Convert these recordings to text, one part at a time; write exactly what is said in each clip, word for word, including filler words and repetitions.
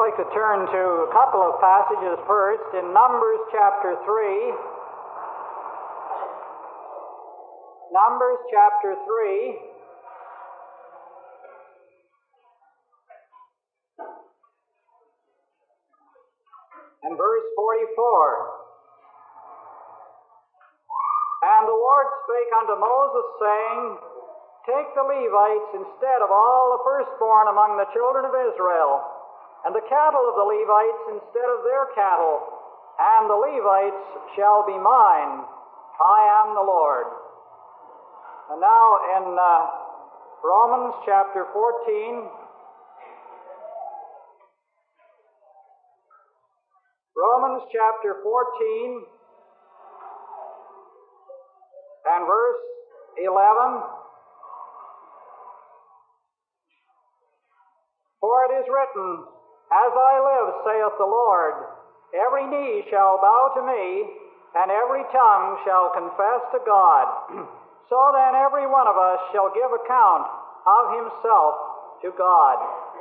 like to turn to a couple of passages first in Numbers chapter three. Numbers chapter three. And verse forty-four. And the Lord spake unto Moses, saying, Take the Levites instead of all the firstborn among the children of Israel, and the cattle of the Levites instead of their cattle, and the Levites shall be mine. I am the Lord. And now in uh, Romans chapter fourteen, Romans chapter fourteen and verse eleven. For it is written, As I live, saith the Lord, every knee shall bow to me, and every tongue shall confess to God. So then every one of us shall give account of himself to God.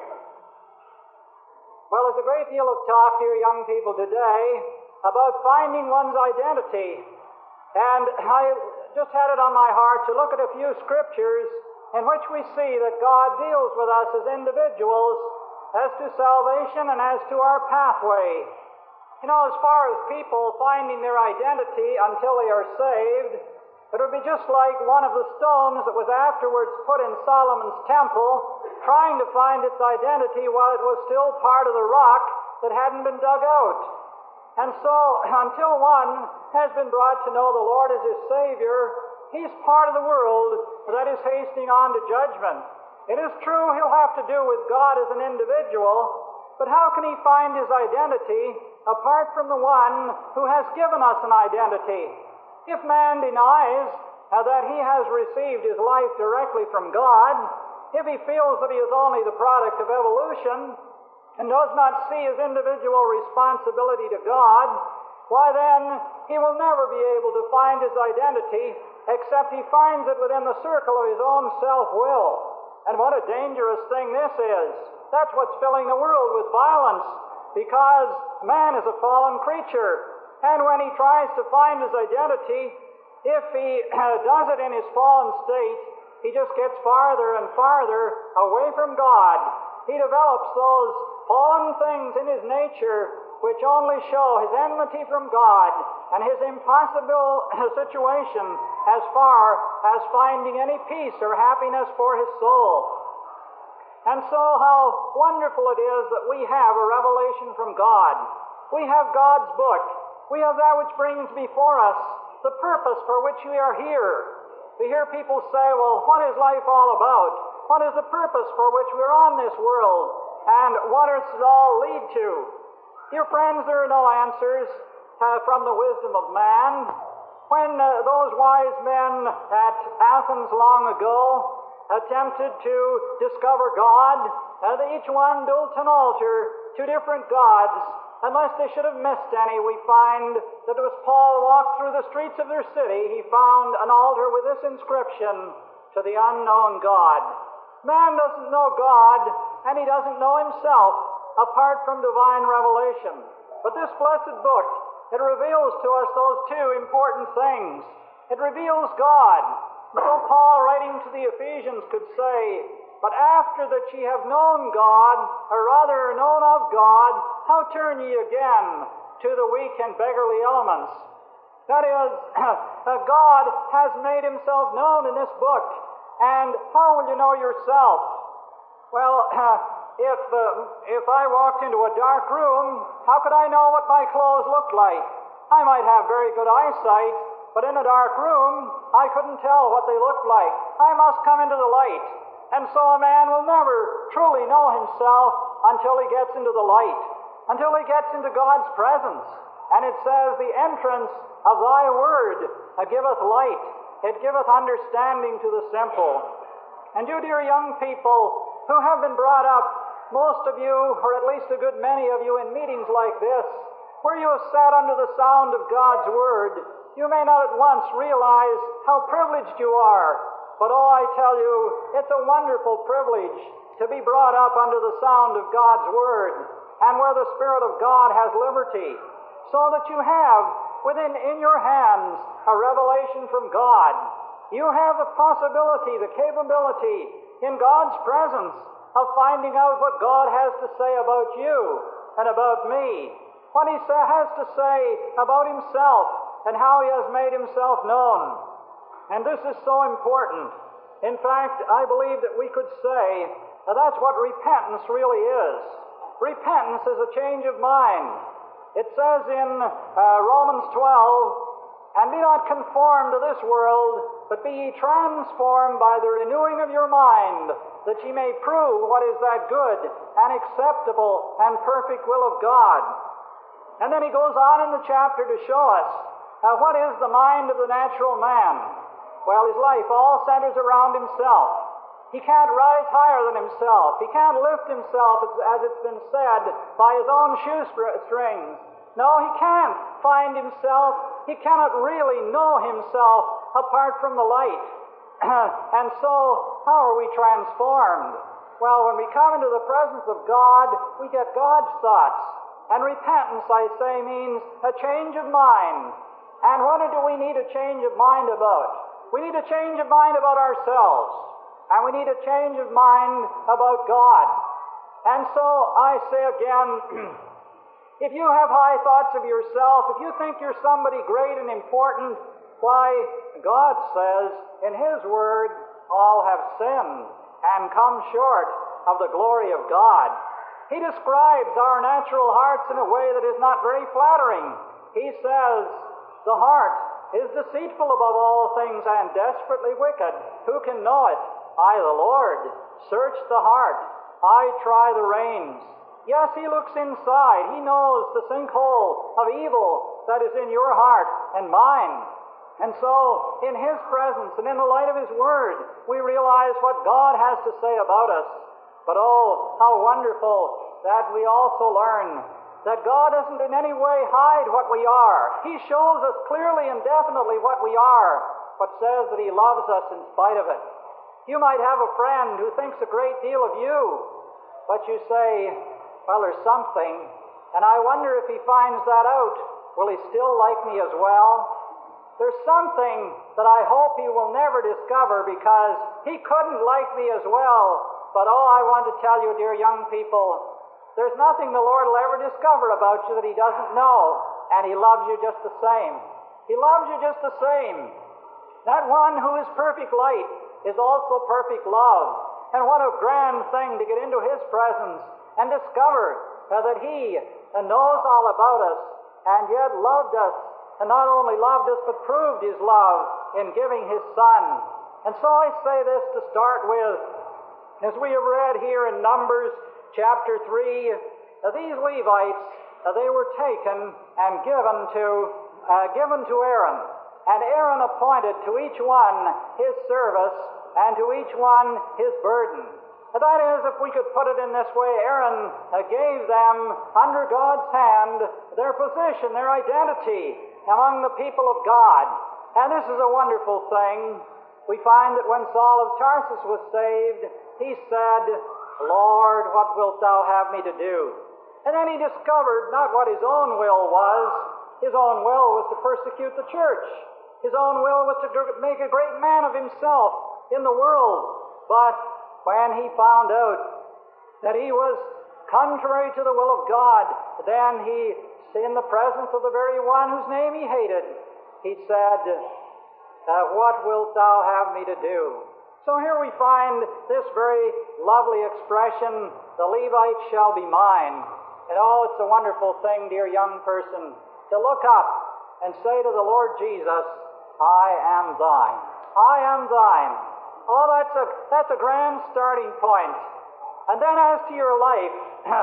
Well, there's a great deal of talk, dear young people, today about finding one's identity. And I just had it on my heart to look at a few scriptures in which we see that God deals with us as individuals as to salvation and as to our pathway. You know, as far as people finding their identity until they are saved, it would be just like one of the stones that was afterwards put in Solomon's temple, trying to find its identity while it was still part of the rock that hadn't been dug out. And so, until one has been brought to know the Lord as his Savior, he's part of the world that is hastening on to judgment. It is true he'll have to do with God as an individual, but how can he find his identity apart from the one who has given us an identity? If man denies uh, that he has received his life directly from God, if he feels that he is only the product of evolution and does not see his individual responsibility to God, why then he will never be able to find his identity except he finds it within the circle of his own self-will. And what a dangerous thing this is. That's what's filling the world with violence, because man is a fallen creature. And when he tries to find his identity, if he does it in his fallen state, he just gets farther and farther away from God. He develops those fallen things in his nature which only show his enmity from God and his impossible situation as far as finding any peace or happiness for his soul. And so how wonderful it is that we have a revelation from God. We have God's book. We have that which brings before us the purpose for which we are here. We hear people say, well, what is life all about? What is the purpose for which we're on this world? And what does it all lead to? Dear friends, there are no answers uh, from the wisdom of man. When uh, those wise men at Athens long ago attempted to discover God, uh, they each one built an altar to different gods. Unless they should have missed any, we find that as Paul walked through the streets of their city, he found an altar with this inscription, to the unknown God. Man doesn't know God, and he doesn't know himself apart from divine revelation. But this blessed book, it reveals to us those two important things. It reveals God. So Paul, writing to the Ephesians, could say, But after that ye have known God, or rather known of God, how turn ye again to the weak and beggarly elements? That is, God has made himself known in this book. And how will you know yourself? Well, if uh, if I walked into a dark room, how could I know what my clothes looked like? I might have very good eyesight, but in a dark room, I couldn't tell what they looked like. I must come into the light. And so a man will never truly know himself until he gets into the light, until he gets into God's presence. And it says, the entrance of thy word giveth light. It giveth understanding to the simple. And you, dear young people, who have been brought up, most of you, or at least a good many of you, in meetings like this, where you have sat under the sound of God's word, you may not at once realize how privileged you are. But oh, I tell you, it's a wonderful privilege to be brought up under the sound of God's word. and where the Spirit of God has liberty, so that you have within in your hands a revelation from God. You have the possibility, the capability in God's presence of finding out what God has to say about you and about me, what He has to say about Himself and how He has made Himself known. And this is so important. In fact, I believe that we could say that that's what repentance really is. Repentance is a change of mind. It says in uh, Romans twelve, "And be not conformed to this world, but be ye transformed by the renewing of your mind, that ye may prove what is that good and acceptable and perfect will of God." And then he goes on in the chapter to show us uh, what is the mind of the natural man. Well, his life all centers around himself. He can't rise higher than himself. He can't lift himself, as it's been said, by his own shoestrings. No, he can't find himself. He cannot really know himself apart from the light. And so, how are we transformed? Well, when we come into the presence of God, we get God's thoughts. And repentance, I say, means a change of mind. And what do we need a change of mind about? We need a change of mind about ourselves. And we need a change of mind about God. And so I say again, if you have high thoughts of yourself, if you think you're somebody great and important, why, God says in His Word, all have sinned and come short of the glory of God. He describes our natural hearts in a way that is not very flattering. He says, the heart is deceitful above all things and desperately wicked. Who can know it? I, the Lord, search the heart. I try the reins. Yes, He looks inside. He knows the sinkhole of evil that is in your heart and mine. And so, in His presence and in the light of His Word, we realize what God has to say about us. But oh, how wonderful that we also learn that God doesn't in any way hide what we are. He shows us clearly and definitely what we are, but says that He loves us in spite of it. You might have a friend who thinks a great deal of you, but you say, well, there's something, and I wonder if he finds that out, will he still like me as well? There's something that I hope he will never discover, because he couldn't like me as well. But oh, I want to tell you, dear young people, there's nothing the Lord will ever discover about you that He doesn't know, and He loves you just the same. He loves you just the same. That one who is perfect light is also perfect love. And what a grand thing to get into His presence and discover uh, that He uh, knows all about us and yet loved us, and not only loved us but proved His love in giving His Son. And so I say this to start with. As we have read here in Numbers chapter three, uh, these Levites, uh, they were taken and given to, uh, given to Aaron. And Aaron appointed to each one his service, and to each one his burden. That is, if we could put it in this way, Aaron uh, gave them, under God's hand, their position, their identity among the people of God. And this is a wonderful thing. We find that when Saul of Tarsus was saved, he said, Lord, what wilt thou have me to do? And then he discovered not what his own will was. His own will was to persecute the church. His own will was to make a great man of himself in the world. But when he found out that he was contrary to the will of God, then he, in the presence of the very one whose name he hated, he said, uh, what wilt thou have me to do? So here we find this very lovely expression, the Levites shall be mine. And oh, it's a wonderful thing, dear young person, to look up and say to the Lord Jesus, I am thine. I am thine. Oh, that's a, that's a grand starting point. And then as to your life,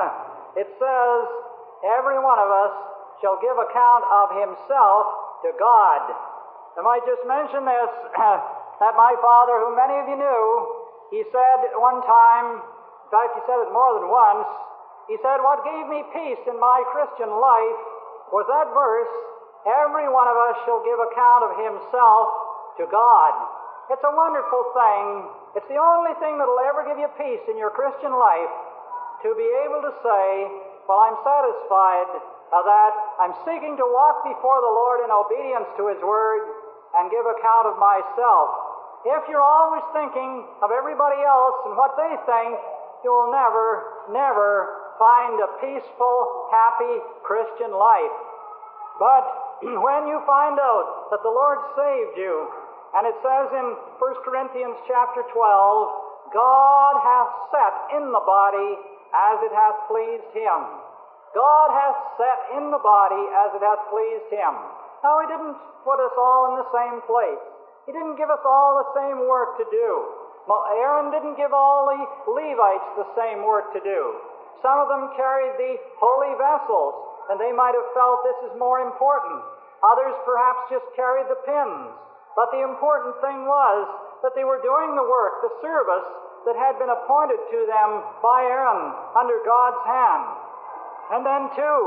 it says, every one of us shall give account of himself to God. I might just mention this, that my father, who many of you knew, he said at one time, in fact he said it more than once, he said, what gave me peace in my Christian life was that verse, every one of us shall give account of himself to God. It's a wonderful thing. It's the only thing that will ever give you peace in your Christian life, to be able to say well, I'm satisfied uh, that I'm seeking to walk before the Lord in obedience to His Word and give account of myself. If you're always thinking of everybody else and what they think, you'll never, never find a peaceful, happy Christian life. But when you find out that the Lord saved you, and it says in First Corinthians chapter twelve, God hath set in the body as it hath pleased Him. God hath set in the body as it hath pleased Him. Now, He didn't put us all in the same place. He didn't give us all the same work to do. Aaron didn't give all the Levites the same work to do. Some of them carried the holy vessels, and they might have felt this is more important. Others perhaps just carried the pins. But the important thing was that they were doing the work, the service that had been appointed to them by Aaron under God's hand. And then too,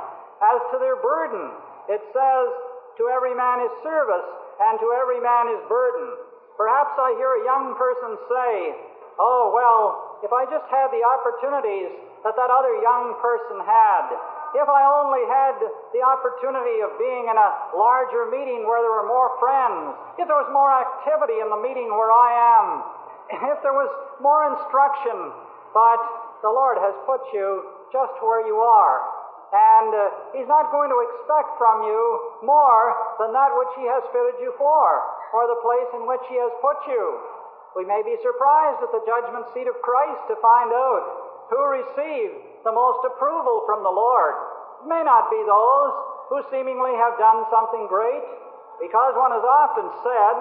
as to their burden, it says, to every man his service, and to every man his burden. Perhaps I hear a young person say, oh, well, if I just had the opportunities that that other young person had, if I only had the opportunity of being in a larger meeting where there were more friends, if there was more activity in the meeting where I am, if there was more instruction, but the Lord has put you just where you are. And uh, He's not going to expect from you more than that which He has fitted you for, or the place in which He has put you. We may be surprised at the judgment seat of Christ to find out who received the most approval from the Lord. It may not be those who seemingly have done something great, because one has often said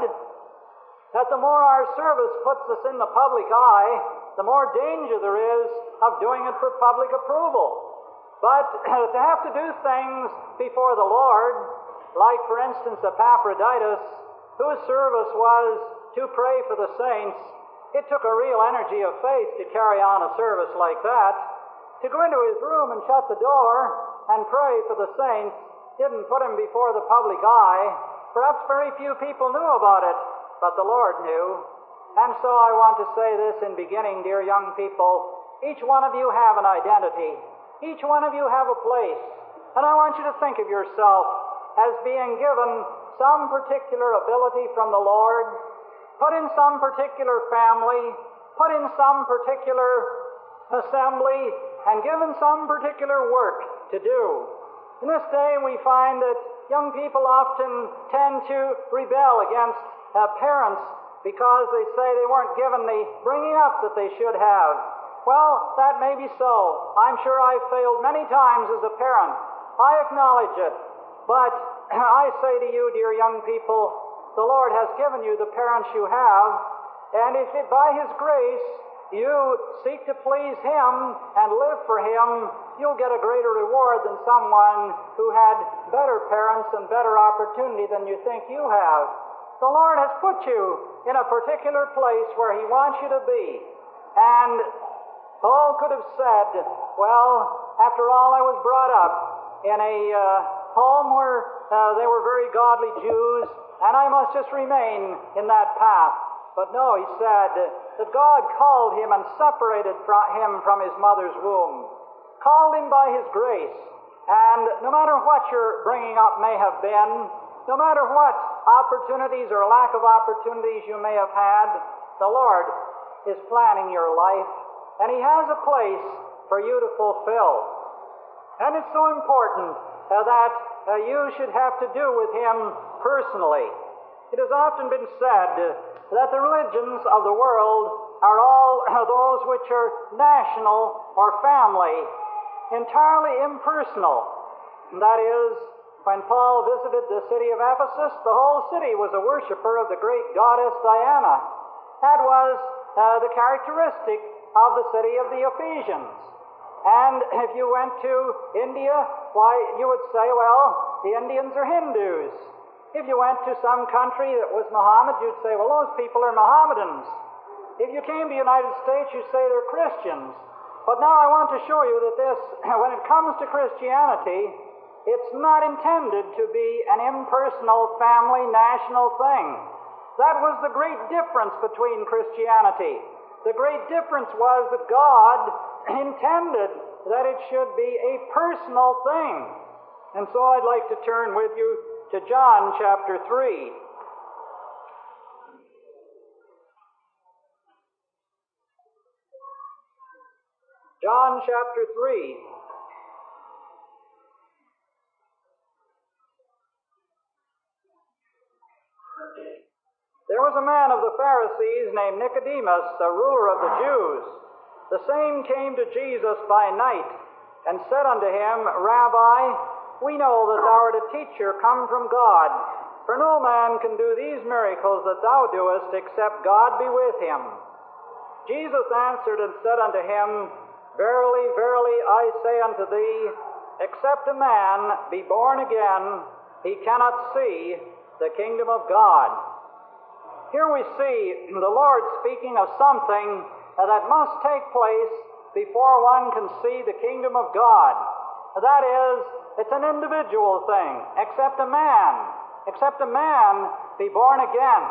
that the more our service puts us in the public eye, the more danger there is of doing it for public approval. But to have to do things before the Lord, like for instance Epaphroditus, whose service was to pray for the saints, it took a real energy of faith to carry on a service like that. To go into his room and shut the door and pray for the saints didn't put him before the public eye. Perhaps very few people knew about it, but the Lord knew. And so I want to say this in beginning, dear young people. Each one of you have an identity. Each one of you have a place. And I want you to think of yourself as being given some particular ability from the Lord, put in some particular family, put in some particular assembly, and given some particular work to do. In this day we find that young people often tend to rebel against uh, parents because they say they weren't given the bringing up that they should have. Well, that may be so. I'm sure I've failed many times as a parent. I acknowledge it. But I say to you, dear young people, the Lord has given you the parents you have, and if it, by His grace you seek to please Him and live for Him, you'll get a greater reward than someone who had better parents and better opportunity than you think you have. The Lord has put you in a particular place where He wants you to be. And Paul could have said, well, after all, I was brought up in a uh, home where uh, they were very godly Jews, and I must just remain in that path. But no, he said that God called him and separated him from his mother's womb, called him by His grace. And no matter what your bringing up may have been, no matter what opportunities or lack of opportunities you may have had, the Lord is planning your life. And He has a place for you to fulfill. And it's so important uh, that uh, you should have to do with Him personally. It has often been said uh, that the religions of the world are all uh, those which are national or family, entirely impersonal. And that is, when Paul visited the city of Ephesus, the whole city was a worshiper of the great goddess Diana. That was uh, the characteristic of the city of the Ephesians. And if you went to India, why, you would say, well, the Indians are Hindus. If you went to some country that was Muhammad, you'd say, well, those people are Mohammedans. If you came to the United States, you'd say they're Christians. But now I want to show you that this, when it comes to Christianity, it's not intended to be an impersonal, family, national thing. That was the great difference between Christianity. The great difference was that God intended that it should be a personal thing. And so I'd like to turn with you to John chapter three. John chapter three. There was a man of the Pharisees named Nicodemus, a ruler of the Jews. The same came to Jesus by night, and said unto him, Rabbi, we know that thou art a teacher come from God, for no man can do these miracles that thou doest, except God be with him. Jesus answered and said unto him, Verily, verily, I say unto thee, except a man be born again, he cannot see the kingdom of God. Here we see the Lord speaking of something that must take place before one can see the kingdom of God. That is, it's an individual thing. Except a man, except a man be born again.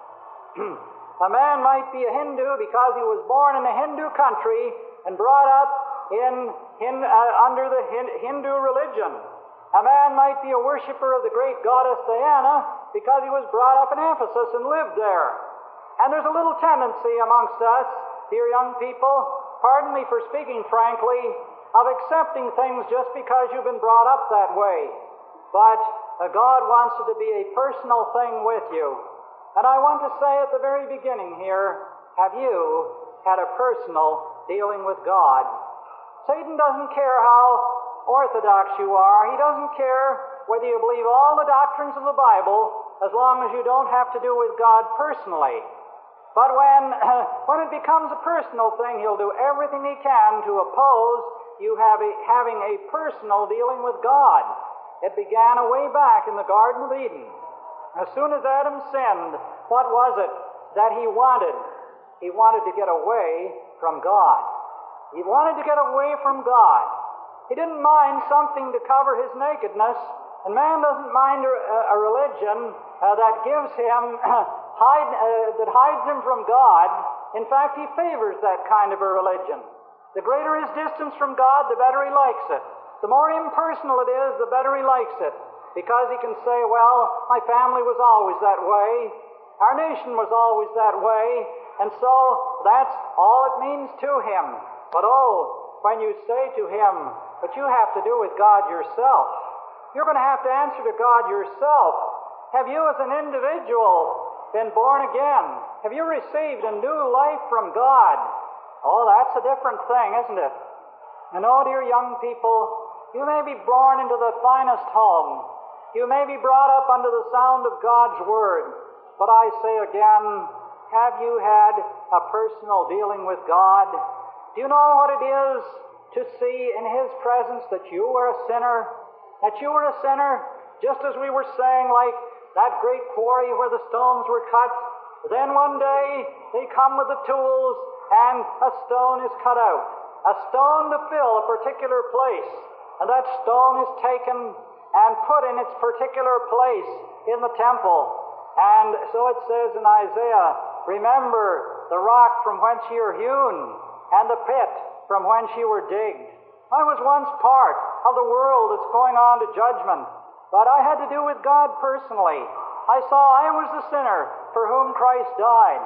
A man might be a Hindu because he was born in a Hindu country and brought up in, in uh, under the Hindu religion. A man might be a worshiper of the great goddess Diana because he was brought up in Ephesus and lived there. And there's a little tendency amongst us, dear young people, pardon me for speaking frankly, of accepting things just because you've been brought up that way. But uh, God wants it to be a personal thing with you. And I want to say at the very beginning here, have you had a personal dealing with God? Satan doesn't care how orthodox you are. He doesn't care whether you believe all the doctrines of the Bible, as long as you don't have to do with God personally. But when, uh, when it becomes a personal thing, he'll do everything he can to oppose you have a, having a personal dealing with God. It began way back in the Garden of Eden. As soon as Adam sinned, what was it that he wanted? He wanted to get away from God. He wanted to get away from God. He didn't mind something to cover his nakedness, and man doesn't mind a, a religion uh, that gives him hide, uh, that hides him from God. In fact, he favors that kind of a religion. The greater his distance from God, the better he likes it. The more impersonal it is, the better he likes it, because he can say, well, my family was always that way, our nation was always that way, and so that's all it means to him. But oh, when you say to him, but you have to do with God yourself, you're going to have to answer to God yourself. Have you as an individual been born again? Have you received a new life from God? Oh, that's a different thing, isn't it? And oh, dear young people, you may be born into the finest home. You may be brought up under the sound of God's Word. But I say again, have you had a personal dealing with God? Do you know what it is to see in His presence that you were a sinner? That you were a sinner, just as we were saying, like that great quarry where the stones were cut. Then one day they come with the tools and a stone is cut out. A stone to fill a particular place. And that stone is taken and put in its particular place in the temple. And so it says in Isaiah, remember the rock from whence ye are hewn, and the pit from whence ye were digged. I was once part of the world that's going on to judgment, but I had to do with God personally. I saw I was the sinner for whom Christ died.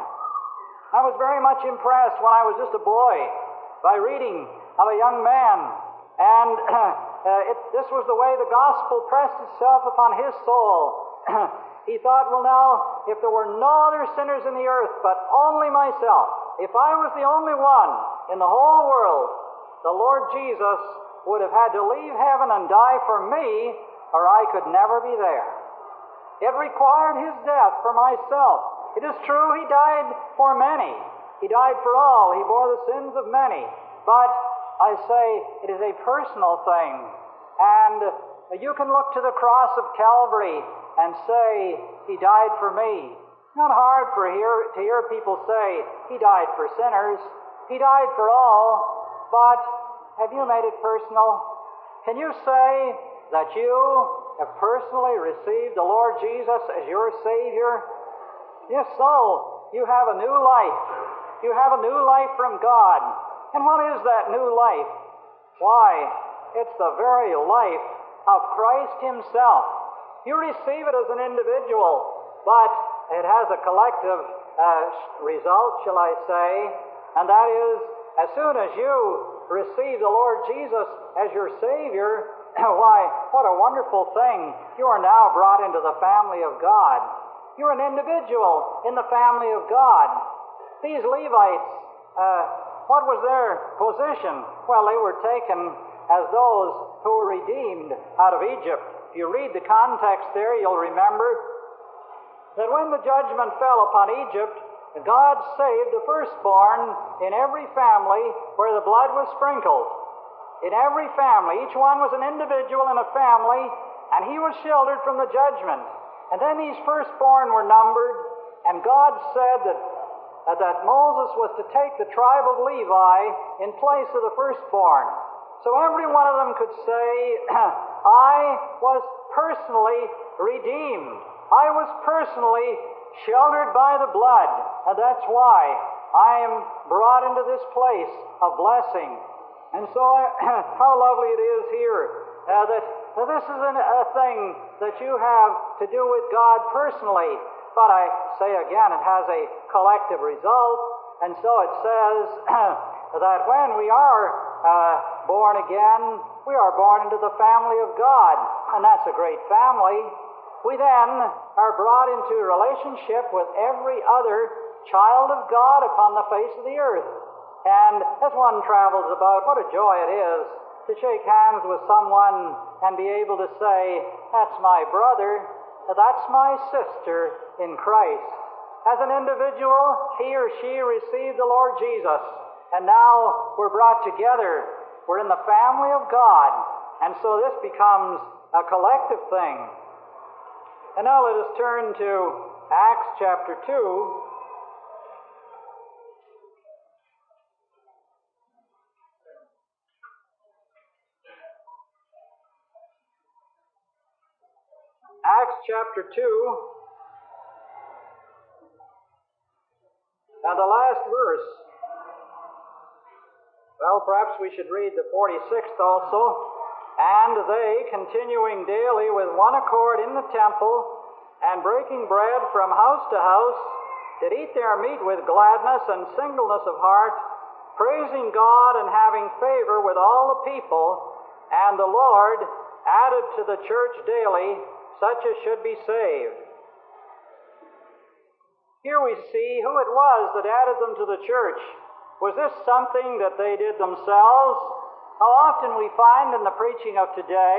I was very much impressed when I was just a boy by reading of a young man, and uh, it, this was the way the gospel pressed itself upon his soul. He thought, well now, if there were no other sinners in the earth but only myself, if I was the only one in the whole world, the Lord Jesus would have had to leave heaven and die for me, or I could never be there. It required His death for myself. It is true He died for many. He died for all. He bore the sins of many. But I say it is a personal thing. And you can look to the cross of Calvary and say, He died for me. Not hard for hear, to hear people say, He died for sinners. He died for all. But have you made it personal? Can you say that you have personally received the Lord Jesus as your Savior? If so, you have a new life. You have a new life from God. And what is that new life? Why, it's the very life of Christ Himself. You receive it as an individual, but it has a collective uh, result, shall I say, and that is, as soon as you receive the Lord Jesus as your Savior, why, what a wonderful thing. You are now brought into the family of God. You're an individual in the family of God. These Levites, uh, what was their position? Well, they were taken as those who were redeemed out of Egypt. If you read the context there, you'll remember that when the judgment fell upon Egypt, God saved the firstborn in every family where the blood was sprinkled. In every family, each one was an individual in a family, and he was sheltered from the judgment. And then these firstborn were numbered, and God said that, uh, that Moses was to take the tribe of Levi in place of the firstborn. So every one of them could say, I was personally redeemed. I was personally sheltered by the blood, and that's why I am brought into this place of blessing. And so, how lovely it is here uh, that, that this is an, a thing that you have to do with God personally. But I say again, it has a collective result, and so it says that when we are uh, born again, we are born into the family of God, and that's a great family. We then are brought into relationship with every other child of God upon the face of the earth. And as one travels about, what a joy it is to shake hands with someone and be able to say, that's my brother, that's my sister in Christ. As an individual, he or she received the Lord Jesus, and now we're brought together. We're in the family of God, and so this becomes a collective thing. And now let us turn to Acts chapter two. Acts chapter two, and the last verse. Well, perhaps we should read the forty-sixth also. And they, continuing daily with one accord in the temple, and breaking bread from house to house, did eat their meat with gladness and singleness of heart, praising God and having favor with all the people. And the Lord added to the church daily such as should be saved. Here we see who it was that added them to the church. Was this something that they did themselves? How often we find in the preaching of today,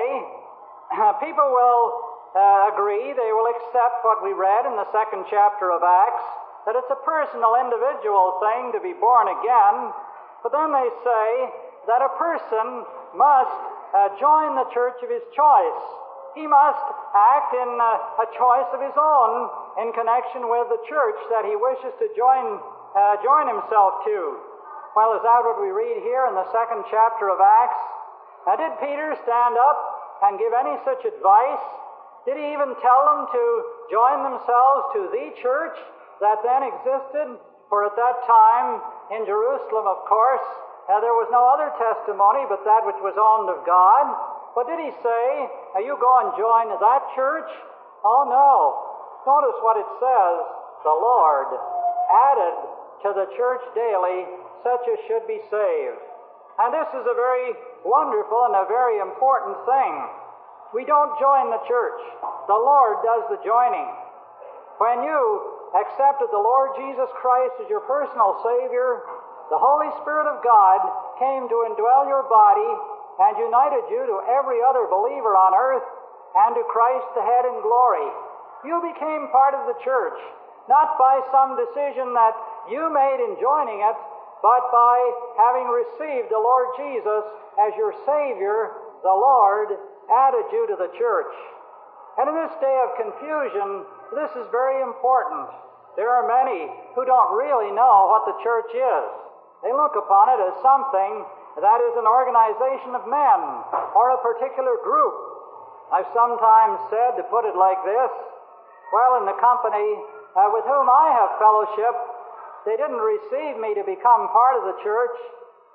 people will uh, agree, they will accept what we read in the second chapter of Acts, that it's a personal, individual thing to be born again, but then they say that a person must uh, join the church of his choice. He must act in uh, a choice of his own in connection with the church that he wishes to join, uh, join himself to. Well, is that what we read here in the second chapter of Acts? Now, did Peter stand up and give any such advice? Did he even tell them to join themselves to the church that then existed? For at that time in Jerusalem, of course, uh, there was no other testimony but that which was owned of God. But did he say, now you go and join that church? Oh, no. Notice what it says. The Lord added to the church daily such as should be saved. And this is a very wonderful and a very important thing. We don't join the church. The Lord does the joining. When you accepted the Lord Jesus Christ as your personal Savior, the Holy Spirit of God came to indwell your body and united you to every other believer on earth and to Christ the head in glory. You became part of the church, not by some decision that you made in joining it, but by having received the Lord Jesus as your Savior, the Lord added you to the church. And in this day of confusion, this is very important. There are many who don't really know what the church is. They look upon it as something that is an organization of men or a particular group. I've sometimes said, to put it like this, well, in the company uh, with whom I have fellowship, they didn't receive me to become part of the church.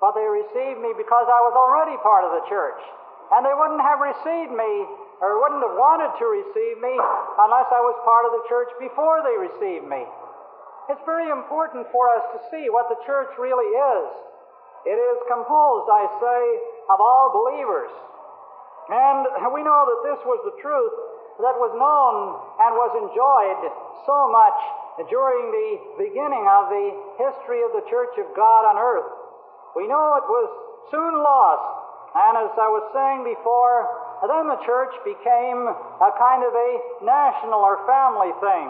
but they received me because I was already part of the church. And they wouldn't have received me, or wouldn't have wanted to receive me, unless I was part of the church before they received me. It's very important for us to see what the church really is. It is composed, I say, of all believers. And we know that this was the truth that was known and was enjoyed so much during the beginning of the history of the Church of God on earth. We know it was soon lost, and as I was saying before, then the church became a kind of a national or family thing.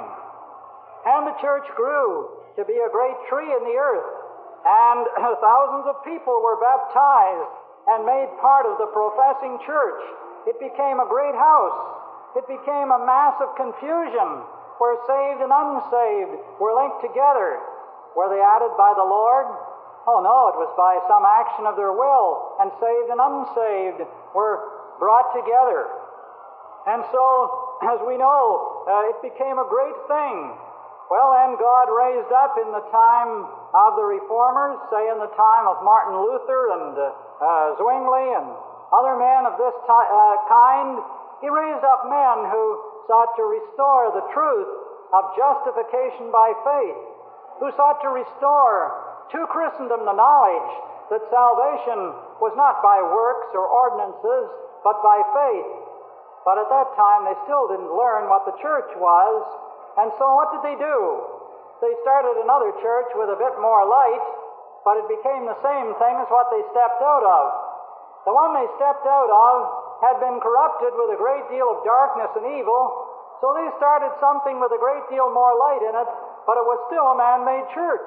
And the church grew to be a great tree in the earth, and thousands of people were baptized and made part of the professing church. It became a great house. It became a mass of confusion where saved and unsaved were linked together. Were they added by the Lord? Oh no, it was by some action of their will, and saved and unsaved were brought together. And so, as we know, uh, it became a great thing. Well, then God raised up in the time of the Reformers, say in the time of Martin Luther and uh, uh, Zwingli and other men of this t- uh, kind, He raised up men who sought to restore the truth of justification by faith, who sought to restore to Christendom the knowledge that salvation was not by works or ordinances, but by faith. But at that time, they still didn't learn what the church was. And so what did they do? They started another church with a bit more light, but it became the same thing as what they stepped out of. The one they stepped out of had been corrupted with a great deal of darkness and evil, so they started something with a great deal more light in it, but it was still a man-made church.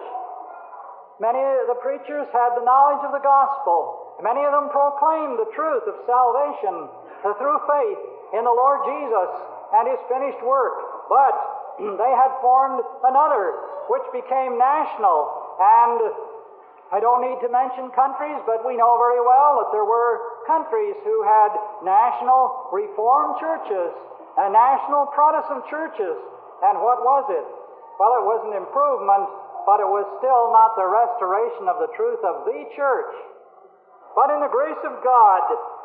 Many of the preachers had the knowledge of the gospel. Many of them proclaimed the truth of salvation through faith in the Lord Jesus and His finished work. But they had formed another, which became national. And I don't need to mention countries, but we know very well that there were countries who had national Reformed churches and national Protestant churches. And what was it? Well, it was an improvement, but it was still not the restoration of the truth of the church. But in the grace of God,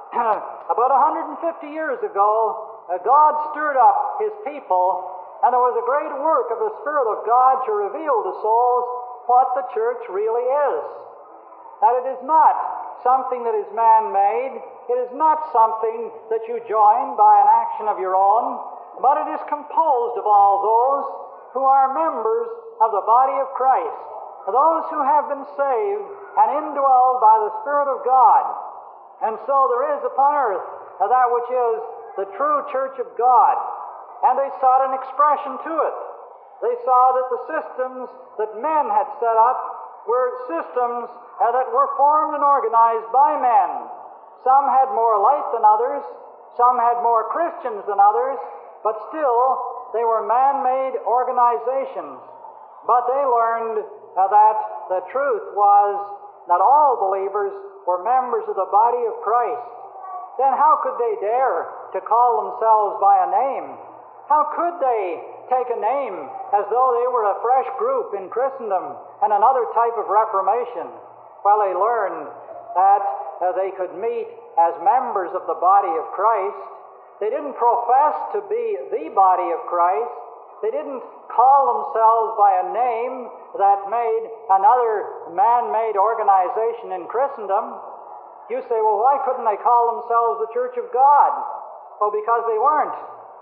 about one hundred fifty years ago, God stirred up His people, and there was a great work of the Spirit of God to reveal to souls what the church really is. That it is not something that is man-made. It is not something that you join by an action of your own, but it is composed of all those who are members of the body of Christ, those who have been saved and indwelled by the Spirit of God. And so there is upon earth that which is the true church of God. And they sought an expression to it. They saw that the systems that men had set up were systems uh, that were formed and organized by men. Some had more light than others, some had more Christians than others, but still they were man-made organizations. But they learned uh, that the truth was that all believers were members of the body of Christ. Then how could they dare to call themselves by a name? How could they take a name as though they were a fresh group in Christendom and another type of Reformation? Well, they learned that uh, they could meet as members of the body of Christ. They didn't profess to be the body of Christ. They didn't call themselves by a name that made another man-made organization in Christendom. You say, well, why couldn't they call themselves the Church of God? Well, because they weren't.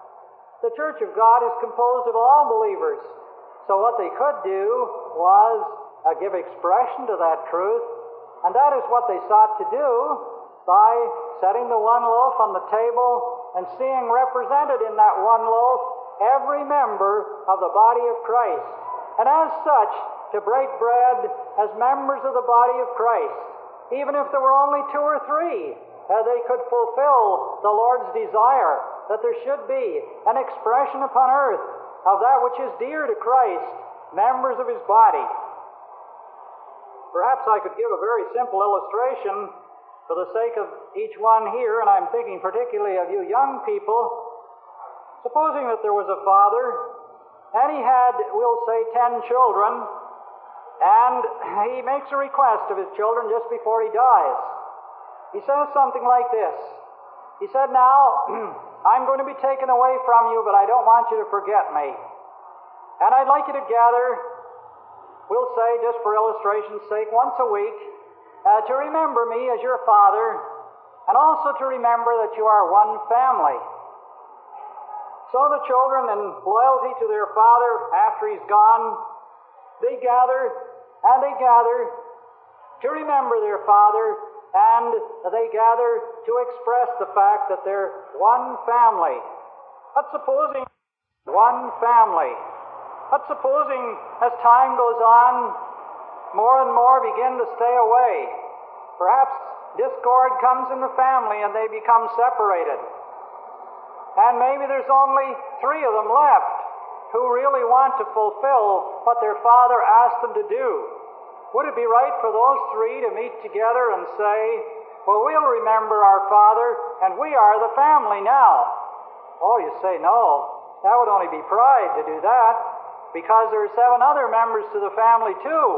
The Church of God is composed of all believers. So what they could do was uh, give expression to that truth, and that is what they sought to do by setting the one loaf on the table and seeing represented in that one loaf every member of the body of Christ. And as such, to break bread as members of the body of Christ. Even if there were only two or three, uh, they could fulfill the Lord's desire that there should be an expression upon earth of that which is dear to Christ, members of His body. Perhaps I could give a very simple illustration for the sake of each one here, and I'm thinking particularly of you young people. Supposing that there was a father, and he had, we'll say, ten children, And he makes a request of his children just before he dies. He says something like this. He said, "Now, I'm going to be taken away from you, but I don't want you to forget me. And I'd like you to gather, we'll say, just for illustration's sake, once a week, uh, to remember me as your father, and also to remember that you are one family." So the children, in loyalty to their father after he's gone, they gather, and they gather to remember their father, and they gather to express the fact that they're one family. But supposing one family, but supposing as time goes on, more and more begin to stay away. Perhaps discord comes in the family and they become separated. And maybe there's only three of them left who really want to fulfill what their father asked them to do. Would it be right for those three to meet together and say, "Well, we'll remember our father, and we are the family now"? Oh, you say, no, that would only be pride to do that, because there are seven other members to the family too.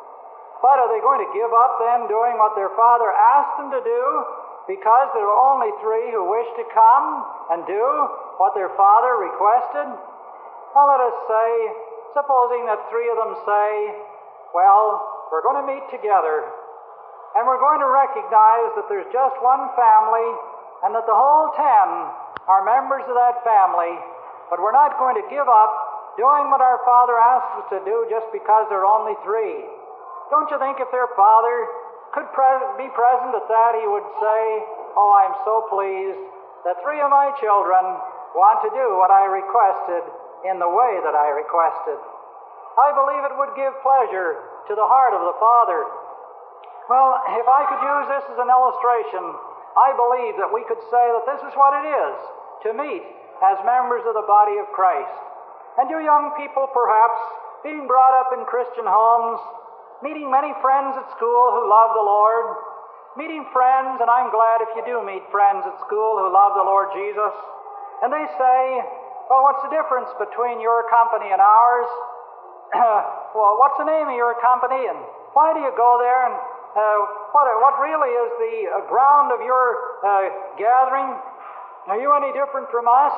But are they going to give up then doing what their father asked them to do, because there are only three who wish to come and do what their father requested? Well, let us say, supposing that three of them say, "Well, we're going to meet together, and we're going to recognize that there's just one family, and that the whole ten are members of that family, but we're not going to give up doing what our father asked us to do just because there are only three." Don't you think if their father could pre- be present at that, he would say, "Oh, I'm so pleased that three of my children want to do what I requested in the way that I requested." I believe it would give pleasure to the heart of the Father. Well, if I could use this as an illustration, I believe that we could say that this is what it is to meet as members of the body of Christ. And you young people, perhaps, being brought up in Christian homes, meeting many friends at school who love the Lord, meeting friends, and I'm glad if you do meet friends at school who love the Lord Jesus, and they say, "Well, what's the difference between your company and ours? Well, what's the name of your company, and why do you go there, and uh, what, what really is the uh, ground of your uh, gathering? Are you any different from us?"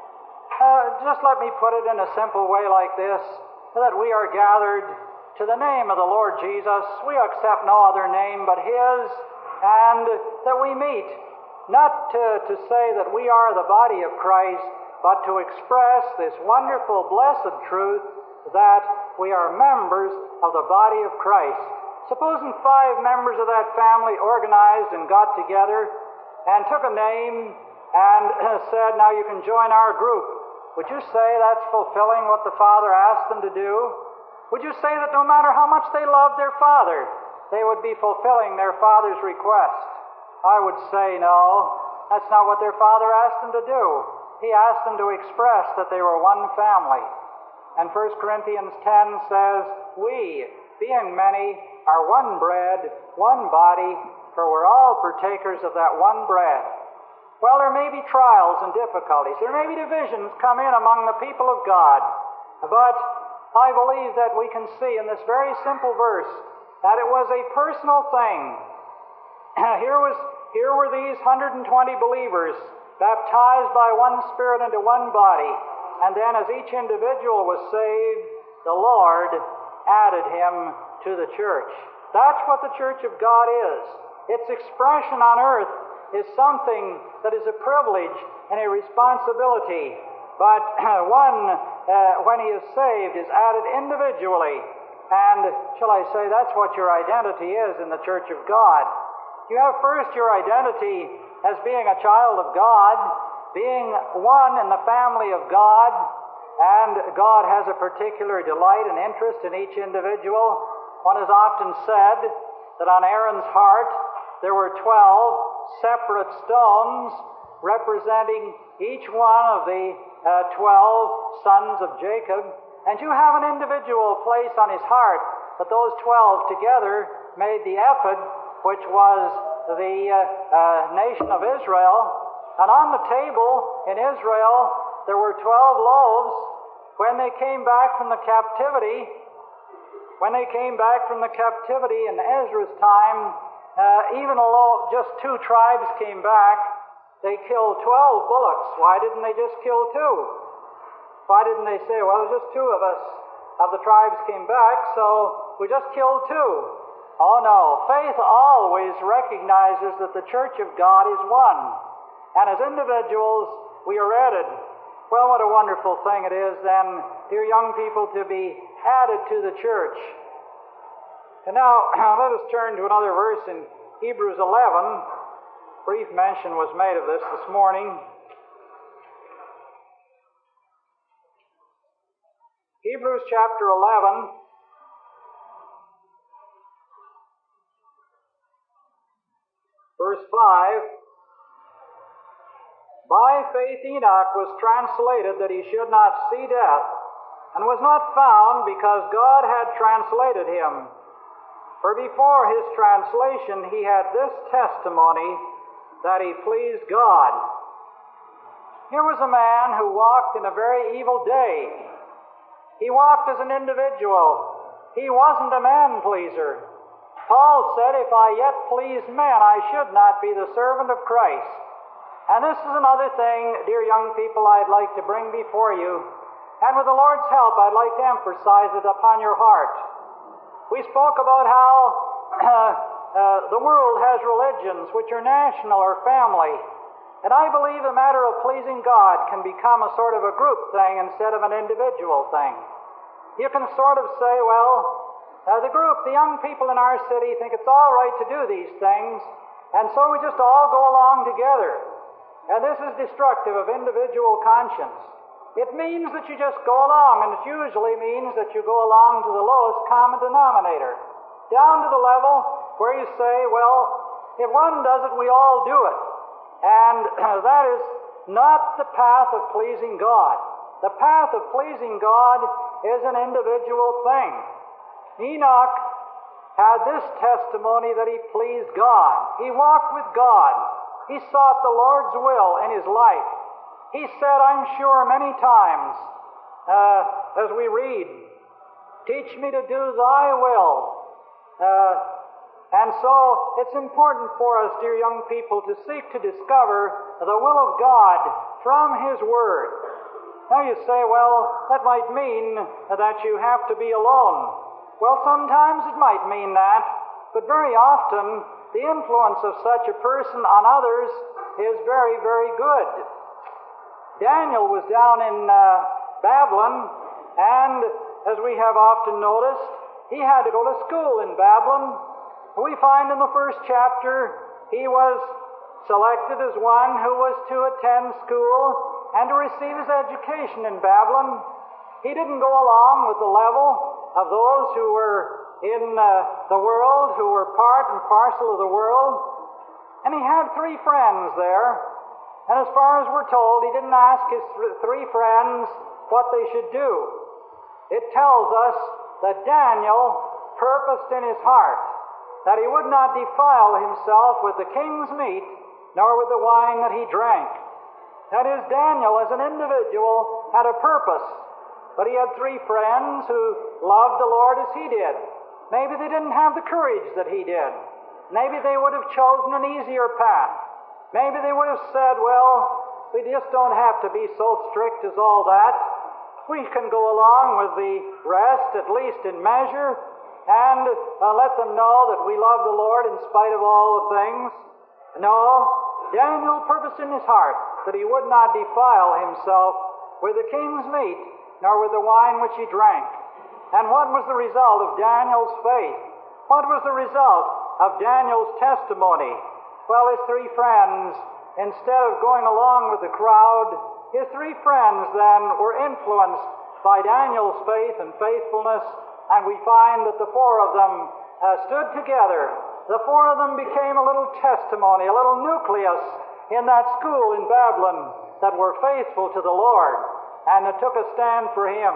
Uh, just let me put it in a simple way like this, that we are gathered to the name of the Lord Jesus. We accept no other name but His, and that we meet, not to, to say that we are the body of Christ, but to express this wonderful, blessed truth that we are members of the body of Christ. Supposing five members of that family organized and got together and took a name and said, "Now you can join our group." Would you say that's fulfilling what the Father asked them to do? Would you say that no matter how much they loved their Father, they would be fulfilling their Father's request? I would say no. That's not what their Father asked them to do. He asked them to express that they were one family. And First Corinthians ten says, "We, being many, are one bread, one body, for we're all partakers of that one bread." Well, there may be trials and difficulties. There may be divisions come in among the people of God. But I believe that we can see in this very simple verse that it was a personal thing. Here was, here were these one hundred twenty believers baptized by one Spirit into one body. And then as each individual was saved, the Lord added him to the church. That's what the church of God is. Its expression on earth is something that is a privilege and a responsibility. But one, uh, when he is saved, is added individually. And, shall I say, that's what your identity is in the church of God. You have first your identity as being a child of God, being one in the family of God, and God has a particular delight and interest in each individual. One has often said that on Aaron's heart there were twelve separate stones representing each one of the uh, twelve sons of Jacob. And you have an individual place on his heart, but those twelve together made the ephod, which was the uh, uh, nation of Israel. And on the table in Israel there were twelve loaves. When they came back from the captivity, when they came back from the captivity in Ezra's time, uh, even though just two tribes came back, they killed twelve bullocks. Why didn't they just kill two? Why didn't they say, well, just two of us of the tribes came back, so we just killed two? Oh no, faith always recognizes that the church of God is one. And as individuals, we are added. Well, what a wonderful thing it is then, dear young people, to be added to the church. And now, let us turn to another verse in Hebrews eleven. Brief mention was made of this this morning. Hebrews chapter eleven. Verse five. By faith Enoch was translated that he should not see death, and was not found because God had translated him. For before his translation he had this testimony, that he pleased God. Here was a man who walked in a very evil day. He walked as an individual. He wasn't a man-pleaser. Paul said, if I yet please men, I should not be the servant of Christ. And this is another thing, dear young people, I'd like to bring before you. And with the Lord's help, I'd like to emphasize it upon your heart. We spoke about how uh, uh, the world has religions which are national or family. And I believe the matter of pleasing God can become a sort of a group thing instead of an individual thing. You can sort of say, well, uh, the group, the young people in our city think it's all right to do these things, and so we just all go along together. And this is destructive of individual conscience. It means that you just go along, and it usually means that you go along to the lowest common denominator, down to the level where you say, well, if one does it, we all do it. And that is not the path of pleasing God. The path of pleasing God is an individual thing. Enoch had this testimony that he pleased God. He walked with God. He sought the Lord's will in his life. He said, I'm sure, many times, uh, as we read, teach me to do thy will. Uh, and so it's important for us, dear young people, to seek to discover the will of God from his word. Now you say, well, that might mean that you have to be alone. Well, sometimes it might mean that, but very often the influence of such a person on others is very, very good. Daniel was down in uh, Babylon, and as we have often noticed, he had to go to school in Babylon. We find in the first chapter he was selected as one who was to attend school and to receive his education in Babylon. He didn't go along with the level of those who were in uh, the world, who were part and parcel of the world. And he had three friends there. And as far as we're told, he didn't ask his th- three friends what they should do. It tells us that Daniel purposed in his heart that he would not defile himself with the king's meat, nor with the wine that he drank. That is, Daniel as an individual had a purpose, but he had three friends who loved the Lord as he did. Maybe they didn't have the courage that he did. Maybe they would have chosen an easier path. Maybe they would have said, well, we just don't have to be so strict as all that. We can go along with the rest, at least in measure, and uh, let them know that we love the Lord in spite of all the things. No, Daniel purposed in his heart that he would not defile himself with the king's meat, nor with the wine which he drank. And what was the result of Daniel's faith? What was the result of Daniel's testimony? Well, his three friends, instead of going along with the crowd, his three friends then were influenced by Daniel's faith and faithfulness, and we find that the four of them uh, stood together. The four of them became a little testimony, a little nucleus in that school in Babylon that were faithful to the Lord and that took a stand for Him.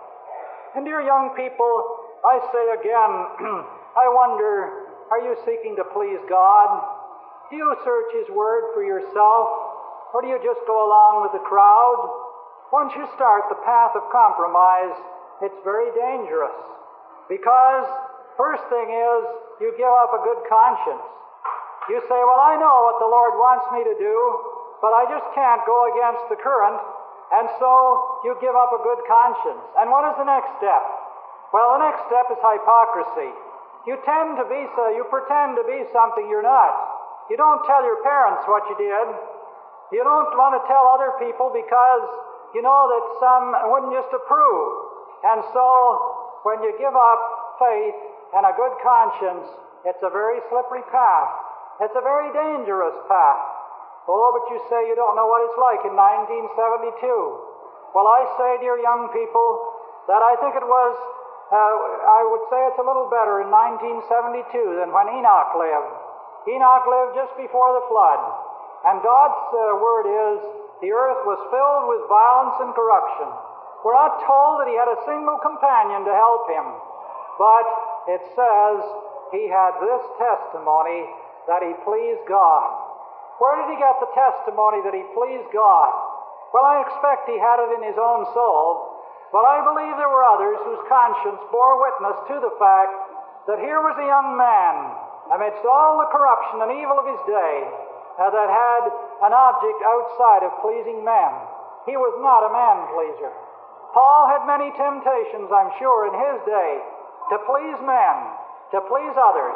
And dear young people, I say again, I wonder, are you seeking to please God? Do you search His Word for yourself? Or do you just go along with the crowd? Once you start the path of compromise, it's very dangerous. Because first thing is, you give up a good conscience. You say, well, I know what the Lord wants me to do, but I just can't go against the current, and so you give up a good conscience. And what is the next step? Well, the next step is hypocrisy. You tend to be so, you pretend to be something you're not. You don't tell your parents what you did. You don't want to tell other people because you know that some wouldn't just approve. And so, when you give up faith and a good conscience, it's a very slippery path. It's a very dangerous path. Oh, but you say you don't know what it's like in nineteen seventy-two. Well, I say, dear young people, that I think it was, uh, I would say it's a little better in nineteen seventy-two than when Enoch lived. Enoch lived just before the flood. And God's uh, word is, the earth was filled with violence and corruption. We're not told that he had a single companion to help him, but it says he had this testimony that he pleased God. Where did he get the testimony that he pleased God? Well, I expect he had it in his own soul, but I believe there were others whose conscience bore witness to the fact that here was a young man, amidst all the corruption and evil of his day, uh, that had an object outside of pleasing men. He was not a man-pleaser. Paul had many temptations, I'm sure, in his day, to please men, to please others.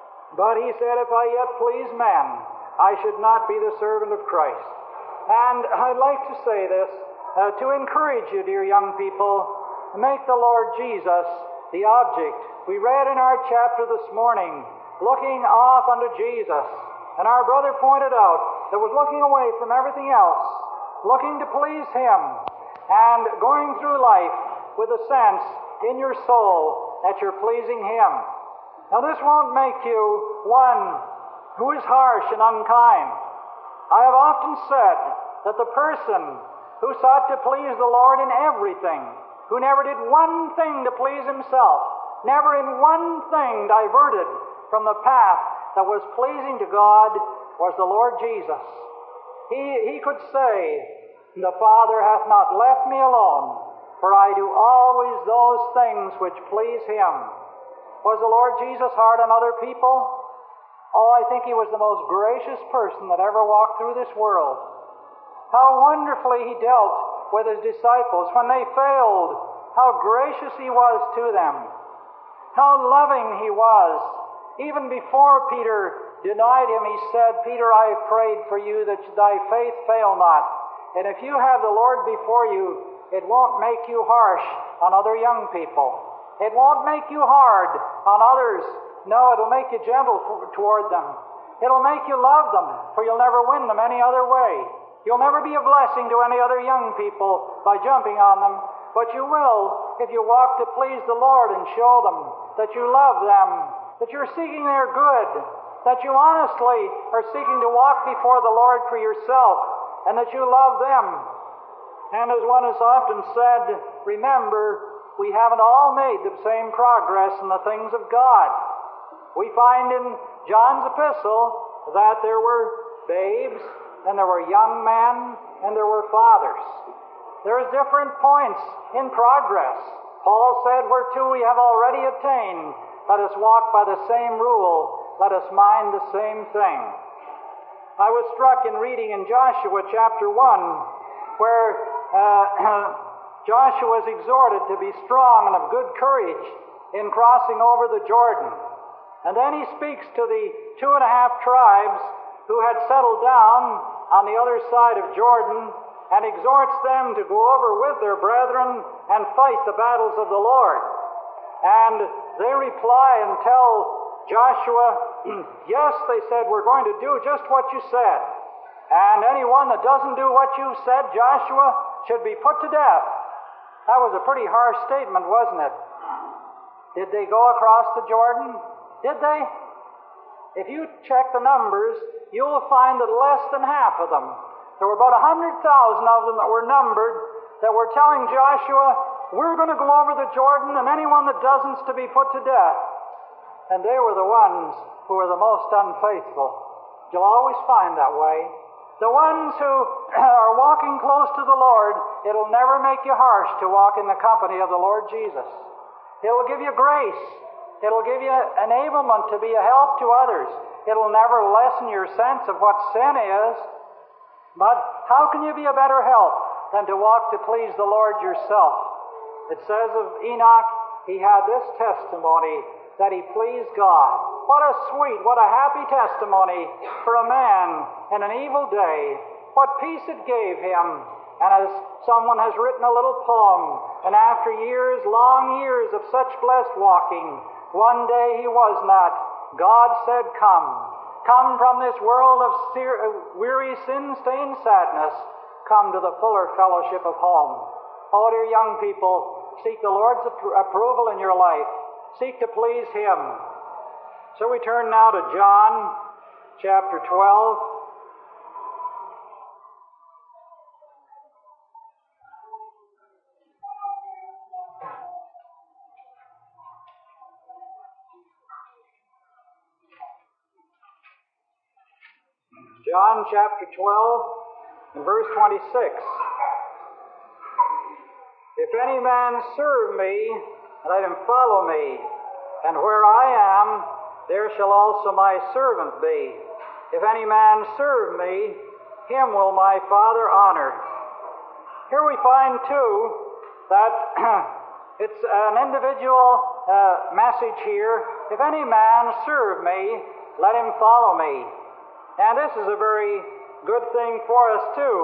But he said, if I yet please men, I should not be the servant of Christ. And I'd like to say this, uh, to encourage you, dear young people, make the Lord Jesus the object. We read in our chapter this morning, looking off unto Jesus. And our brother pointed out that was looking away from everything else, looking to please him, and going through life with a sense in your soul that you're pleasing him. Now, this won't make you one who is harsh and unkind. I have often said that the person who sought to please the Lord in everything, who never did one thing to please himself, never in one thing diverted from the path that was pleasing to God, was the Lord Jesus. He, he could say, the Father hath not left me alone, for I do always those things which please him. Was the Lord Jesus hard on other people? Oh, I think he was the most gracious person that ever walked through this world. How wonderfully he dealt with his disciples when they failed. How gracious he was to them. How loving he was. Even before Peter denied him, he said, Peter, I have prayed for you that thy faith fail not. And if you have the Lord before you, it won't make you harsh on other young people. It won't make you hard on others. No, it'll make you gentle toward them. It'll make you love them, for you'll never win them any other way. You'll never be a blessing to any other young people by jumping on them, but you will if you walk to please the Lord and show them that you love them, that you're seeking their good, that you honestly are seeking to walk before the Lord for yourself, and that you love them. And as one has often said, remember, we haven't all made the same progress in the things of God. We find in John's epistle that there were babes, and there were young men, and there were fathers. There's different points in progress. Paul said, whereto we have already attained, let us walk by the same rule, let us mind the same thing. I was struck in reading in Joshua chapter one, where uh, Joshua is exhorted to be strong and of good courage in crossing over the Jordan. And then he speaks to the two and a half tribes who had settled down on the other side of Jordan and exhorts them to go over with their brethren and fight the battles of the Lord. And they reply and tell Joshua, yes, they said, we're going to do just what you said. And anyone that doesn't do what you said, Joshua, should be put to death. That was a pretty harsh statement, wasn't it? Did they go across the Jordan? Did they? If you check the numbers, you'll find that less than half of them, there were about one hundred thousand of them that were numbered, that were telling Joshua, we're going to go over the Jordan, and anyone that doesn't is to be put to death. And they were the ones who were the most unfaithful. You'll always find that way. The ones who are walking close to the Lord, it'll never make you harsh to walk in the company of the Lord Jesus. It'll give you grace. It'll give you enablement to be a help to others. It'll never lessen your sense of what sin is. But how can you be a better help than to walk to please the Lord yourself? It says of Enoch, he had this testimony, that he pleased God. What a sweet, what a happy testimony for a man in an evil day. What peace it gave him. And as someone has written a little poem, and after years, long years of such blessed walking, one day he was not. God said, come. Come from this world of weary, sin-stained sadness. Come to the fuller fellowship of home. Oh, dear young people, seek the Lord's approval in your life. Seek to please Him. So we turn now to John chapter twelve. John chapter twelve and verse twenty-six. If any man serve me, let him follow me, and where I am, there shall also my servant be. If any man serve me, him will my Father honor. Here we find, too, that it's an individual uh, message here. If any man serve me, let him follow me. And this is a very good thing for us, too.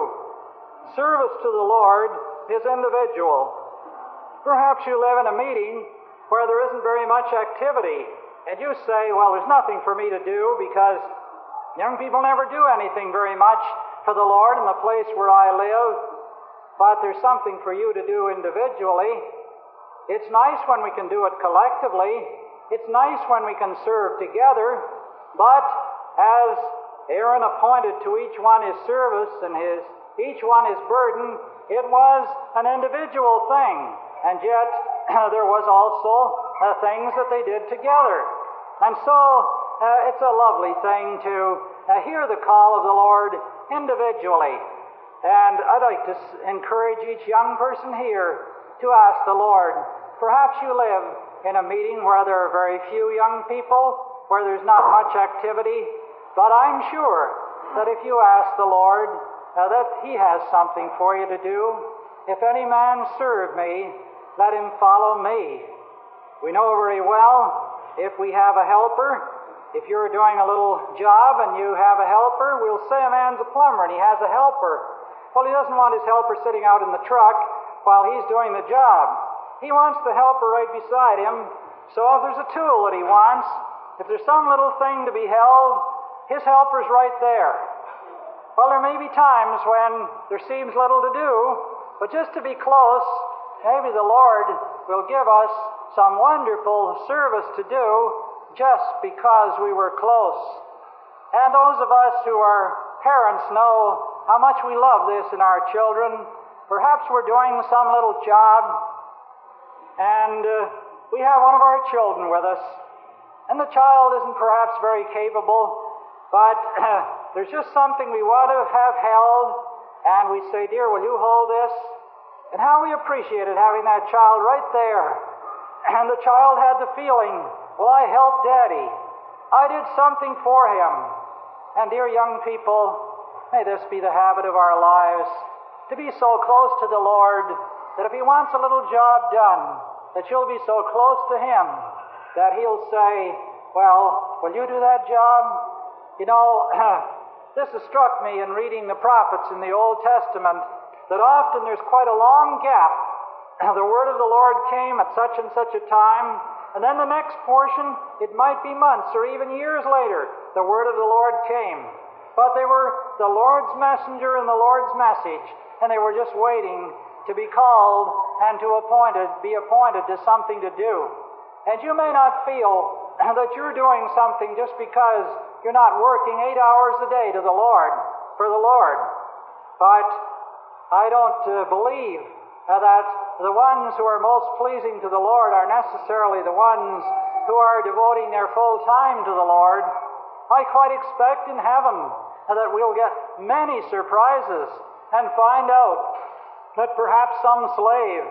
Service to the Lord is individual. Perhaps you live in a meeting where there isn't very much activity, and you say, well, there's nothing for me to do because young people never do anything very much for the Lord in the place where I live, but there's something for you to do individually. It's nice when we can do it collectively. It's nice when we can serve together, but as Aaron appointed to each one his service and his each one his burden, it was an individual thing. And yet, there was also uh, things that they did together. And so, uh, it's a lovely thing to uh, hear the call of the Lord individually. And I'd like to s- encourage each young person here to ask the Lord. Perhaps you live in a meeting where there are very few young people, where there's not much activity, but I'm sure that if you ask the Lord, uh, that He has something for you to do. If any man serve me, let him follow me. We know very well, if we have a helper, if you're doing a little job and you have a helper, we'll say a man's a plumber and he has a helper. Well, he doesn't want his helper sitting out in the truck while he's doing the job. He wants the helper right beside him. So if there's a tool that he wants, if there's some little thing to be held, his helper's right there. Well, there may be times when there seems little to do, but just to be close, maybe the Lord will give us some wonderful service to do just because we were close. And those of us who are parents know how much we love this in our children. Perhaps we're doing some little job and uh, we have one of our children with us, and the child isn't perhaps very capable, but uh, there's just something we want to have held, and we say, dear, will you hold this? And how we appreciated having that child right there. And the child had the feeling, well, I helped Daddy. I did something for him. And dear young people, may this be the habit of our lives, to be so close to the Lord that if He wants a little job done, that you'll be so close to Him that He'll say, well, will you do that job? You know, this has struck me in reading the prophets in the Old Testament, that often there's quite a long gap. The word of the Lord came at such and such a time, and then the next portion, it might be months or even years later, the word of the Lord came. But they were the Lord's messenger and the Lord's message, and they were just waiting to be called and to appointed, be appointed to something to do. And you may not feel that you're doing something just because you're not working eight hours a day to the Lord, for the Lord. But I don't uh, believe uh, that the ones who are most pleasing to the Lord are necessarily the ones who are devoting their full time to the Lord. I quite expect in heaven uh, that we'll get many surprises and find out that perhaps some slave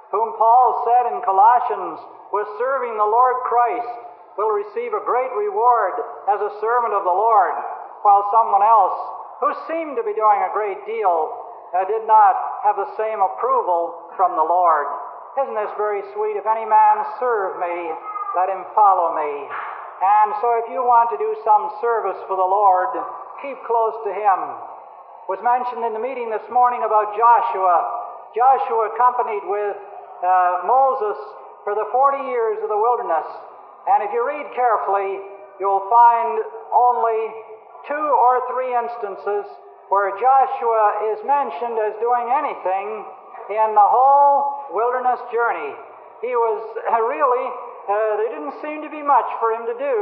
whom Paul said in Colossians was serving the Lord Christ, will receive a great reward as a servant of the Lord, while someone else, who seemed to be doing a great deal, uh, did not have the same approval from the Lord. Isn't this very sweet? If any man serve me, let him follow me. And so if you want to do some service for the Lord, keep close to him. It was mentioned in the meeting this morning about Joshua. Joshua accompanied with uh, Moses for the forty years of the wilderness. And if you read carefully, you'll find only two or three instances where Joshua is mentioned as doing anything in the whole wilderness journey. He was uh, really, uh, there didn't seem to be much for him to do.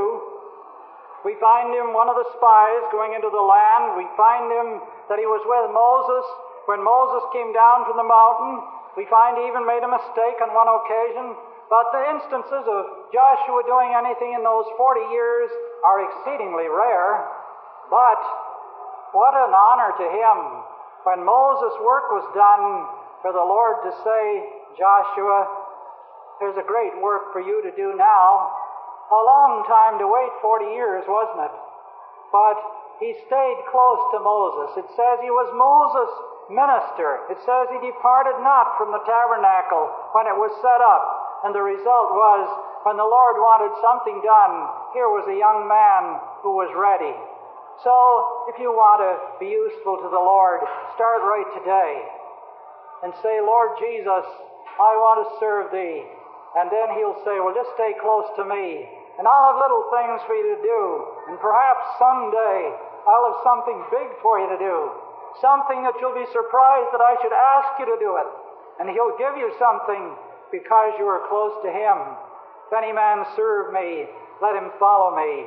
We find him one of the spies going into the land. We find him that he was with Moses when Moses came down from the mountain. We find he even made a mistake on one occasion. But the instances of Joshua doing anything in those forty years are exceedingly rare. But what an honor to him when Moses' work was done for the Lord to say, Joshua, there's a great work for you to do now. A long time to wait, forty years, wasn't it? But he stayed close to Moses. It says he was Moses' minister. It says he departed not from the tabernacle when it was set up. And the result was, when the Lord wanted something done, here was a young man who was ready. So, if you want to be useful to the Lord, start right today and say, Lord Jesus, I want to serve Thee. And then He'll say, well, just stay close to me, and I'll have little things for you to do. And perhaps someday I'll have something big for you to do, something that you'll be surprised that I should ask you to do it. And He'll give you something because you are close to Him. If any man serve me, let him follow me.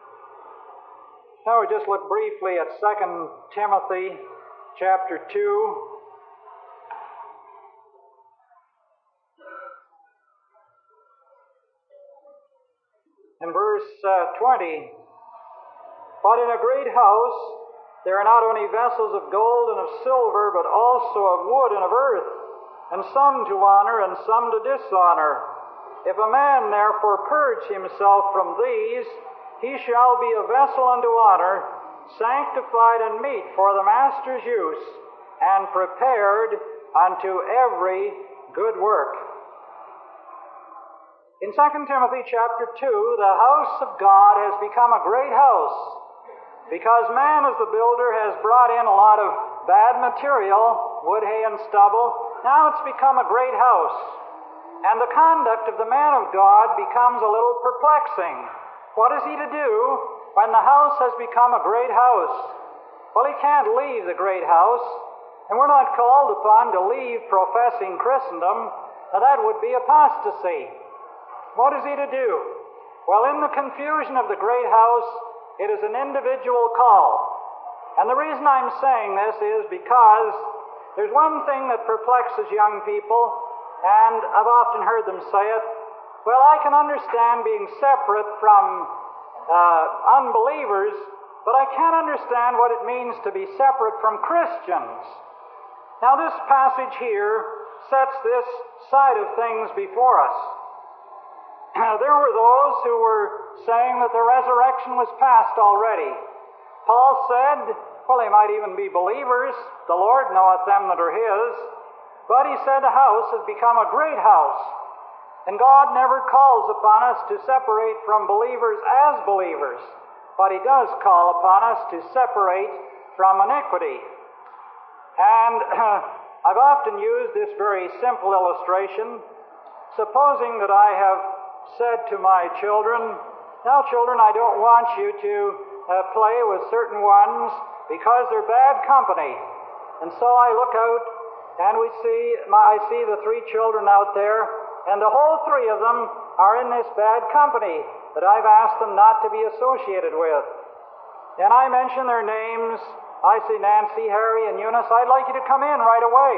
Now we just look briefly at Second Timothy chapter two. In verse uh, twenty, but in a great house there are not only vessels of gold and of silver, but also of wood and of earth, and some to honor and some to dishonor. If a man therefore purge himself from these, he shall be a vessel unto honor, sanctified and meet for the master's use, and prepared unto every good work. In Second Timothy chapter two, the house of God has become a great house, because man as the builder has brought in a lot of bad material, wood, hay, and stubble. Now it's become a great house. And the conduct of the man of God becomes a little perplexing. What is he to do when the house has become a great house? Well, he can't leave the great house, and we're not called upon to leave professing Christendom. Now that would be apostasy. What is he to do? Well, in the confusion of the great house, it is an individual call. And the reason I'm saying this is because there's one thing that perplexes young people, and I've often heard them say it. Well, I can understand being separate from uh, unbelievers, but I can't understand what it means to be separate from Christians. Now, this passage here sets this side of things before us. There were those who were saying that the resurrection was past already. Paul said, well, they might even be believers. The Lord knoweth them that are His. But he said the house has become a great house. And God never calls upon us to separate from believers as believers. But He does call upon us to separate from iniquity. And uh, I've often used this very simple illustration. Supposing that I have said to my children, now children, I don't want you to uh, play with certain ones because they're bad company. And so I look out and we see, my, I see the three children out there, and the whole three of them are in this bad company that I've asked them not to be associated with. And I mention their names. I say, Nancy, Harry, and Eunice, I'd like you to come in right away.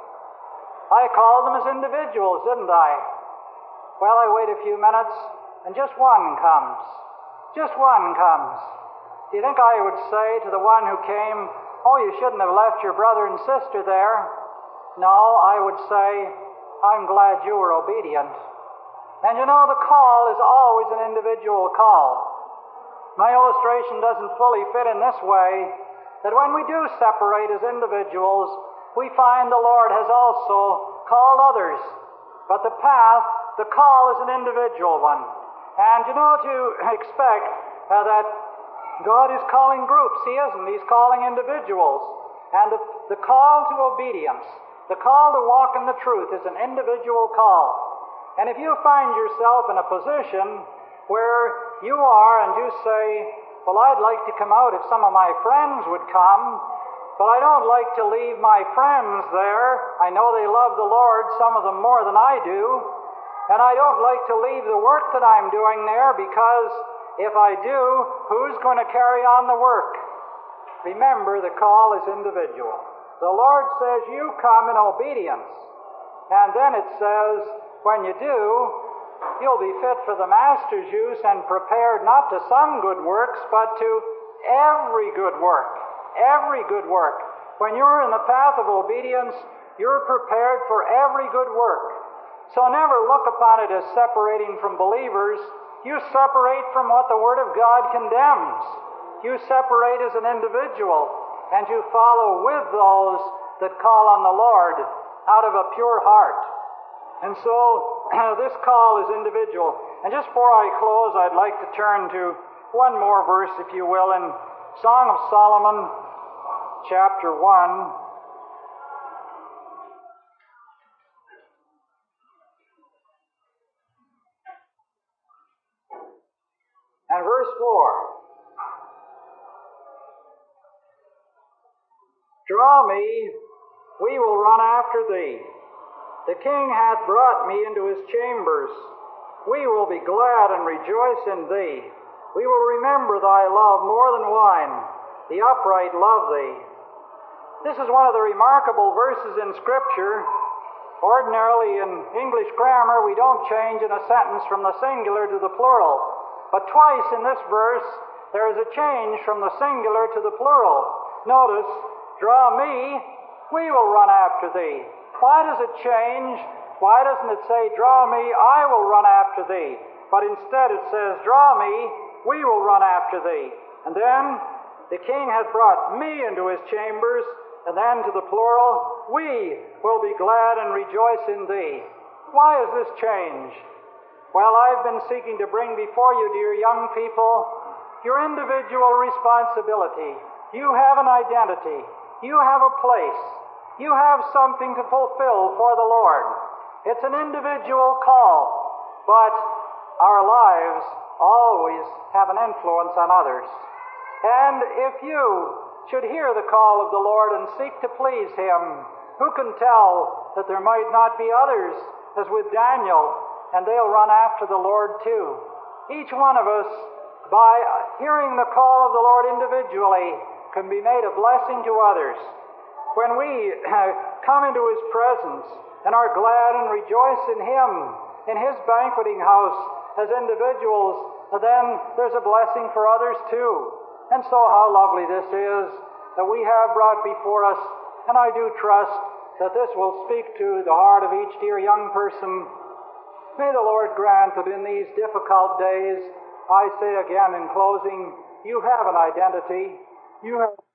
I called them as individuals, didn't I? Well, I wait a few minutes, and just one comes. Just one comes. Do you think I would say to the one who came, oh, you shouldn't have left your brother and sister there? No, I would say, I'm glad you were obedient. And you know, the call is always an individual call. My illustration doesn't fully fit in this way, that when we do separate as individuals, we find the Lord has also called others. But the path, the call is an individual one. And you know, to expect uh, that God is calling groups, He isn't. He's calling individuals. And the, the call to obedience, the call to walk in the truth is an individual call. And if you find yourself in a position where you are and you say, well, I'd like to come out if some of my friends would come, but I don't like to leave my friends there. I know they love the Lord, some of them more than I do, and I don't like to leave the work that I'm doing there, because if I do, who's going to carry on the work? Remember, the call is individual. The Lord says, you come in obedience. And then it says, when you do, you'll be fit for the Master's use and prepared not to some good works, but to every good work. Every good work. When you're in the path of obedience, you're prepared for every good work. So never look upon it as separating from believers. You separate from what the Word of God condemns. You separate as an individual, and you follow with those that call on the Lord out of a pure heart. And so, this call is individual. And just before I close, I'd like to turn to one more verse, if you will, in Song of Solomon, chapter one. And verse four. Draw me, we will run after thee. The king hath brought me into his chambers. We will be glad and rejoice in thee. We will remember thy love more than wine. The upright love thee. This is one of the remarkable verses in Scripture. Ordinarily in English grammar, we don't change in a sentence from the singular to the plural. But twice in this verse, there is a change from the singular to the plural. Notice, draw me, we will run after thee. Why does it change? Why doesn't it say, draw me, I will run after thee? But instead it says, draw me, we will run after thee. And then, the king hath brought me into his chambers, and then to the plural, we will be glad and rejoice in thee. Why is this change? Well, I've been seeking to bring before you, dear young people, your individual responsibility. You have an identity. You have a place. You have something to fulfill for the Lord. It's an individual call, but our lives always have an influence on others. And if you should hear the call of the Lord and seek to please Him, who can tell that there might not be others, as with Daniel, and they'll run after the Lord too. Each one of us, by hearing the call of the Lord individually, can be made a blessing to others. When we come into His presence and are glad and rejoice in Him, in His banqueting house as individuals, then there's a blessing for others too. And so how lovely this is that we have brought before us, and I do trust that this will speak to the heart of each dear young person. May the Lord grant that in these difficult days, I say again in closing, you have an identity. You have